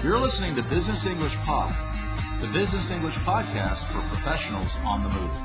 You're listening to Business English Pod, the Business English podcast for professionals on the move.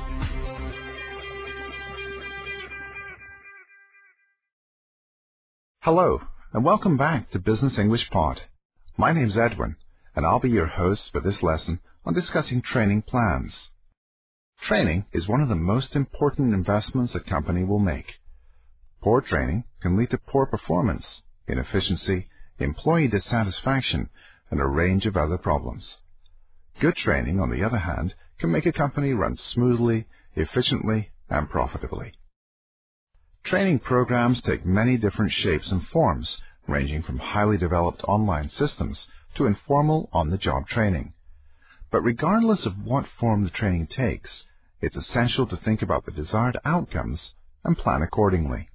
Hello, and welcome back to Business English Pod. My name's Edwin, and I'll be your host for this lesson on discussing training plans. Training is one of the most important investments a company will make. Poor training can lead to poor performance, inefficiency, employee dissatisfaction, and a range of other problems. Good training, on the other hand, can make a company run smoothly, efficiently, and profitably. Training programs take many different shapes and forms, ranging from highly developed online systems to informal on-the-job training. But regardless of what form the training takes, it's essential to think about the desired outcomes and plan accordingly.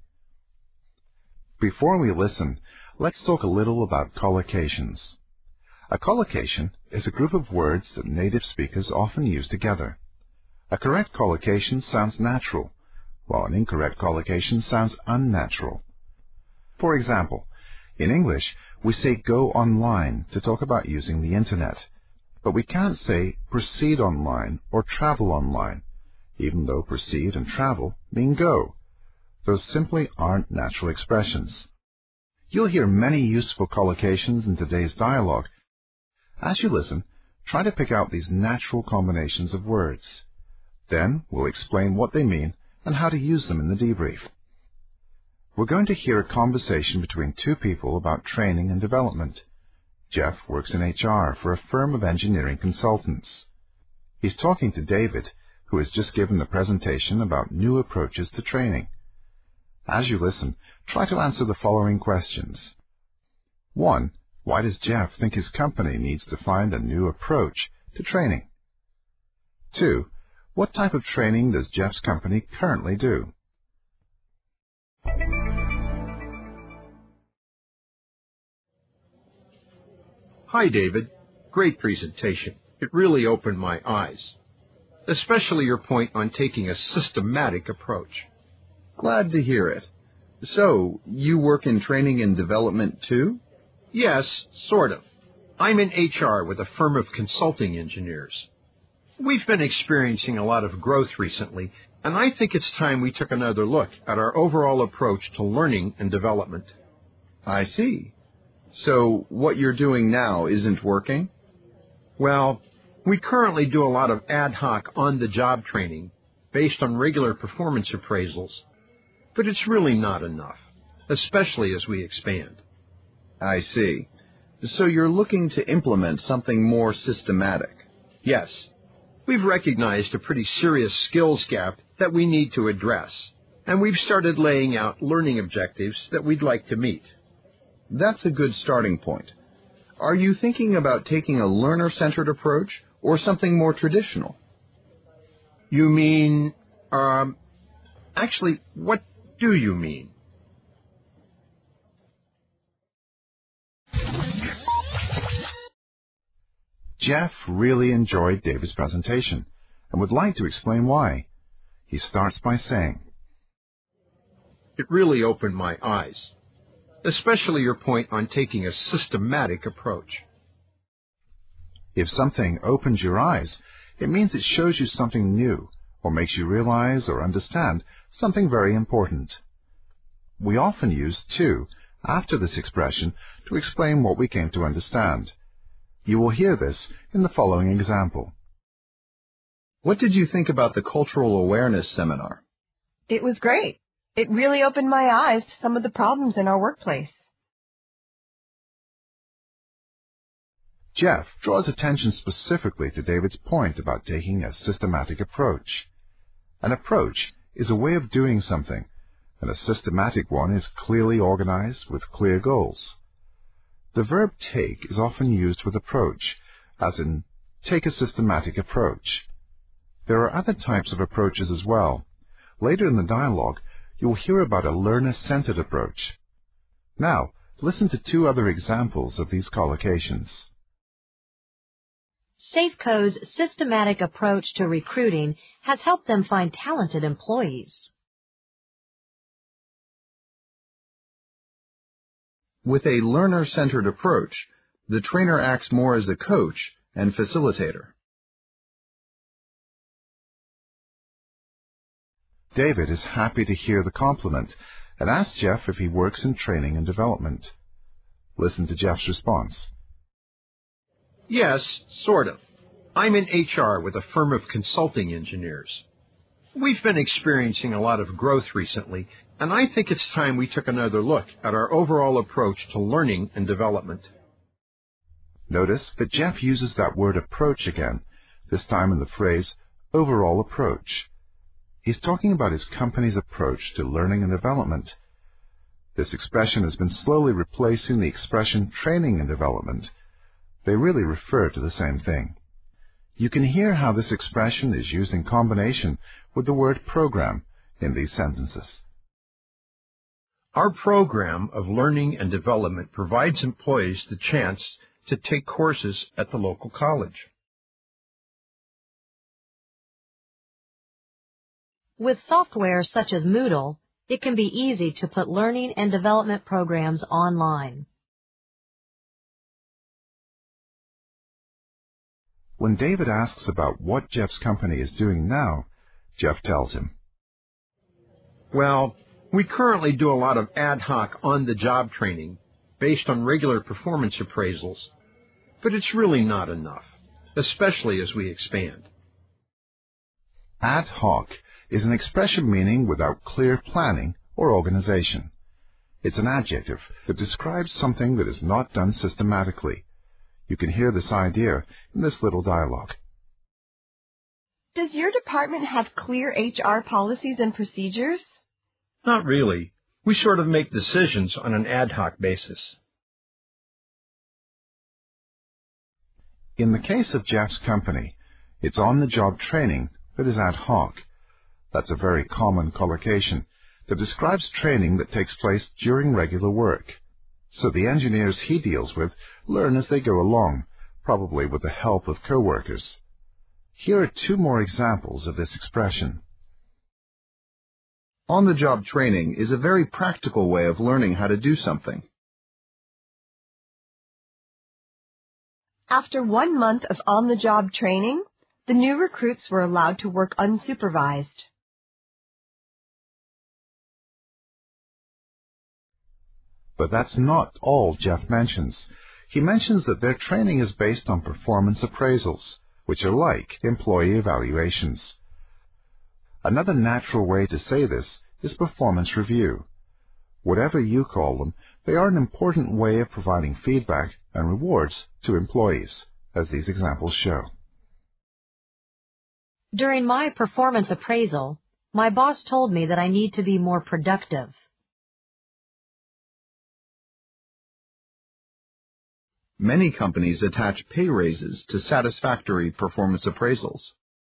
Before we listen, let's talk a little about collocations. A collocation is a group of words that native speakers often use together. A correct collocation sounds natural, while an incorrect collocation sounds unnatural. For example, in English, we say go online to talk about using the Internet, but we can't say proceed online or travel online, even though proceed and travel mean go. Those simply aren't natural expressions. You'll hear many useful collocations in today's dialogue. As you listen, try to pick out these natural combinations of words. Then we'll explain what they mean and how to use them in the debrief. We're going to hear a conversation between two people about training and development. Jeff works in HR for a firm of engineering consultants. He's talking to David, who has just given a presentation about new approaches to training. As you listen, try to answer the following questions. 1. Why does Jeff think his company needs to find a new approach to training? 2. What type of training does Jeff's company currently do? Hi, David. Great presentation. It really opened my eyes, especially your point on taking a systematic approach. Glad to hear it. So, you work in training and development too? Yes, sort of. I'm in HR with a firm of consulting engineers. We've been experiencing a lot of growth recently, and I think it's time we took another look at our overall approach to learning and development. I see. So, what you're doing now isn't working? Well, we currently do a lot of ad hoc on-the-job training based on regular performance appraisals, but it's really not enough, especially as we expand. I see. So you're looking to implement something more systematic? Yes. We've recognized a pretty serious skills gap that we need to address, and we've started laying out learning objectives that we'd like to meet. That's a good starting point. Are you thinking about taking a learner-centered approach or something more traditional? You mean, actually, what do you mean? Jeff really enjoyed David's presentation and would like to explain why. He starts by saying, It really opened my eyes, especially your point on taking a systematic approach. If something opens your eyes, it means it shows you something new or makes you realize or understand something very important. We often use to after this expression to explain what we came to understand. You will hear this in the following example. What did you think about the cultural awareness seminar? It was great. It really opened my eyes to some of the problems in our workplace. Jeff draws attention specifically to David's point about taking a systematic approach. An approach is a way of doing something, and a systematic one is clearly organized with clear goals. The verb take is often used with approach, as in take a systematic approach. There are other types of approaches as well. Later in the dialogue, you will hear about a learner-centered approach. Now, listen to two other examples of these collocations. Safeco's systematic approach to recruiting has helped them find talented employees. With a learner-centered approach, The trainer acts more as a coach and facilitator. David is happy to hear the compliment and asks Jeff if he works in training and development. Listen to Jeff's response. Yes, sort of. I'm in HR with a firm of consulting engineers. We've been experiencing a lot of growth recently, and I think it's time we took another look at our overall approach to learning and development. Notice that Jeff uses that word approach again, this time in the phrase overall approach. He's talking about his company's approach to learning and development. This expression has been slowly replacing the expression training and development. They really refer to the same thing. You can hear how this expression is used in combination with the word program in these sentences. Our program of learning and development provides employees the chance to take courses at the local college. With software such as Moodle, it can be easy to put learning and development programs online. When David asks about what Jeff's company is doing now, Jeff tells him, Well, we currently do a lot of ad hoc on-the-job training based on regular performance appraisals, but it's really not enough, especially as we expand. Ad hoc is an expression meaning without clear planning or organization. It's an adjective that describes something that is not done systematically. You can hear this idea in this little dialogue. Does your department have clear HR policies and procedures? Not really. We sort of make decisions on an ad hoc basis. In the case of Jeff's company, it's on-the-job training that is ad hoc. That's a very common collocation that describes training that takes place during regular work. So the engineers he deals with learn as they go along, probably with the help of co-workers. Here are two more examples of this expression. On-the-job training is a very practical way of learning how to do something. After 1 month of on-the-job training, the new recruits were allowed to work unsupervised. But that's not all Jeff mentions. He mentions that their training is based on performance appraisals, which are like employee evaluations. Another natural way to say this is performance review. Whatever you call them, they are an important way of providing feedback and rewards to employees, as these examples show. During my performance appraisal, my boss told me that I need to be more productive. Many companies attach pay raises to satisfactory performance appraisals.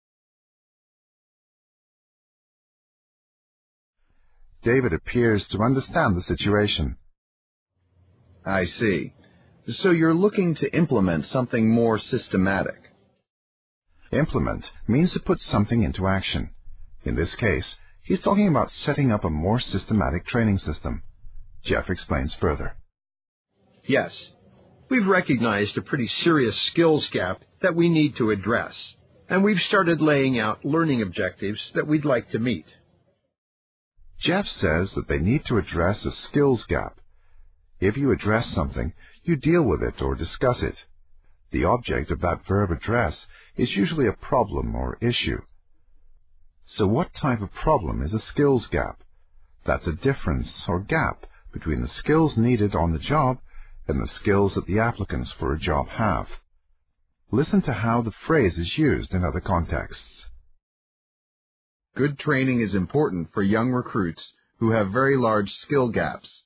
David appears to understand the situation. I see. So you're looking to implement something more systematic. Implement means to put something into action. In this case, he's talking about setting up a more systematic training system. Jeff explains further. Yes, we've recognized a pretty serious skills gap that we need to address, and we've started laying out learning objectives that we'd like to meet. Jeff says that they need to address a skills gap. If you address something, you deal with it or discuss it. The object of that verb address is usually a problem or issue. So what type of problem is a skills gap? That's a difference or gap between the skills needed on the job and the skills that the applicants for a job have. Listen to how the phrase is used in other contexts. Good training is important for young recruits who have very large skill gaps.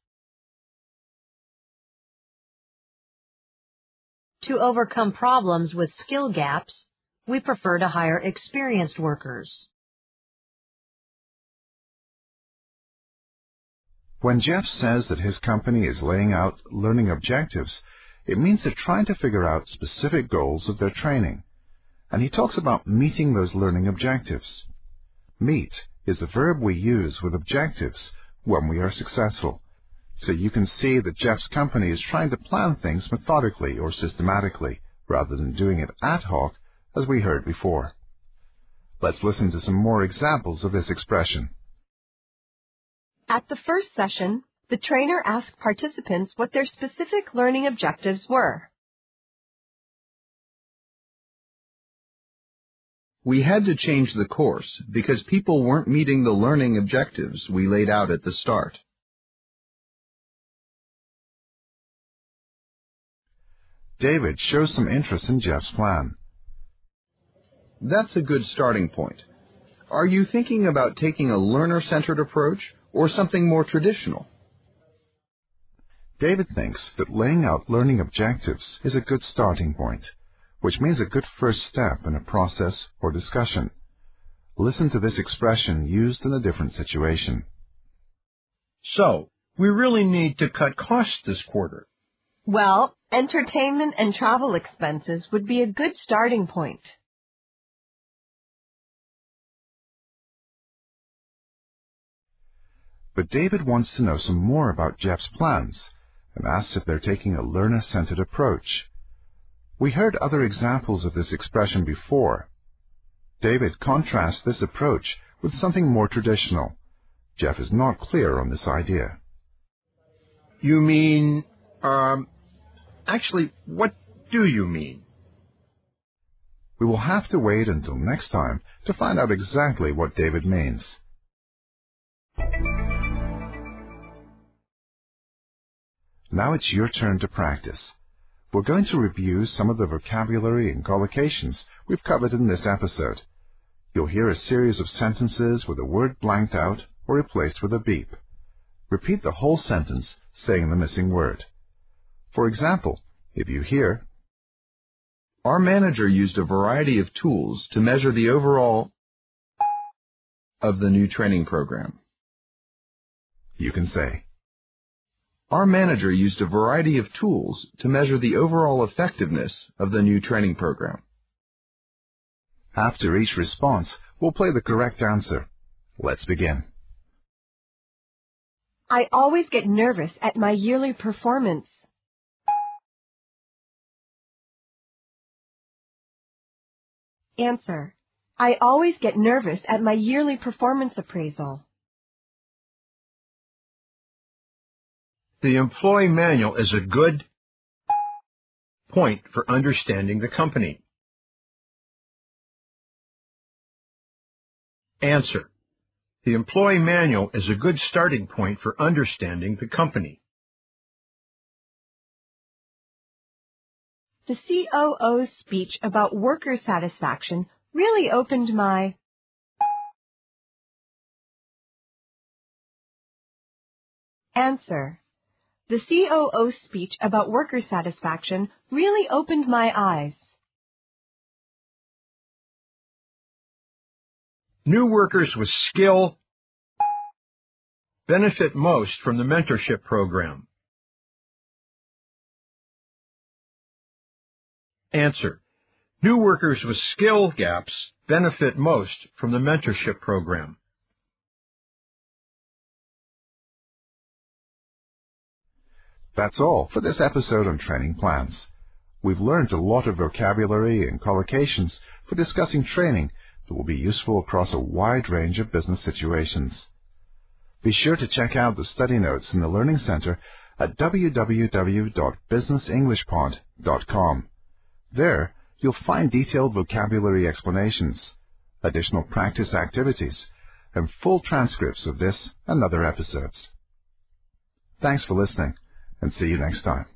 To overcome problems with skill gaps, we prefer to hire experienced workers. When Jeff says that his company is laying out learning objectives, it means they're trying to figure out specific goals of their training. And he talks about meeting those learning objectives. Meet is the verb we use with objectives when we are successful. so you can see that Jeff's company is trying to plan things methodically or systematically, rather than doing it ad hoc, as we heard before. Let's listen to some more examples of this expression. At the first session, the trainer asked participants what their specific learning objectives were. We had to change the course because people weren't meeting the learning objectives we laid out at the start. David shows some interest in Jeff's plan. That's a good starting point. Are you thinking about taking a learner-centered approach or something more traditional? David thinks that laying out learning objectives is a good starting point, which means a good first step in a process or discussion. Listen to this expression used in a different situation. So, we really need to cut costs this quarter. Well, entertainment and travel expenses would be a good starting point. But David wants to know some more about Jeff's plans and asks if they're taking a learner-centered approach. We heard other examples of this expression before. David contrasts this approach with something more traditional. Jeff is not clear on this idea. You mean, actually, what do you mean? We will have to wait until next time to find out exactly what David means. Now it's your turn to practice. We're going to review some of the vocabulary and collocations we've covered in this episode. You'll hear a series of sentences with a word blanked out or replaced with a beep. Repeat the whole sentence, saying the missing word. For example, if you hear, "Our manager used a variety of tools to measure the overall of the new training program," you can say, "Our manager used a variety of tools to measure the overall effectiveness of the new training program." After each response, we'll play the correct answer. Let's begin. I always get nervous at my yearly performance. Answer. I always get nervous at my yearly performance appraisal. The employee manual is a good point for understanding the company. Answer. The employee manual is a good starting point for understanding the company. The COO's speech about worker satisfaction really opened my... Answer. The COO's speech about worker satisfaction really opened my eyes. New workers with skill benefit most from the mentorship program. Answer. New workers with skill gaps benefit most from the mentorship program. That's all for this episode on training plans. We've learned a lot of vocabulary and collocations for discussing training that will be useful across a wide range of business situations. Be sure to check out the study notes in the Learning Center at www.businessenglishpod.com. There, you'll find detailed vocabulary explanations, additional practice activities, and full transcripts of this and other episodes. Thanks for listening, and see you next time.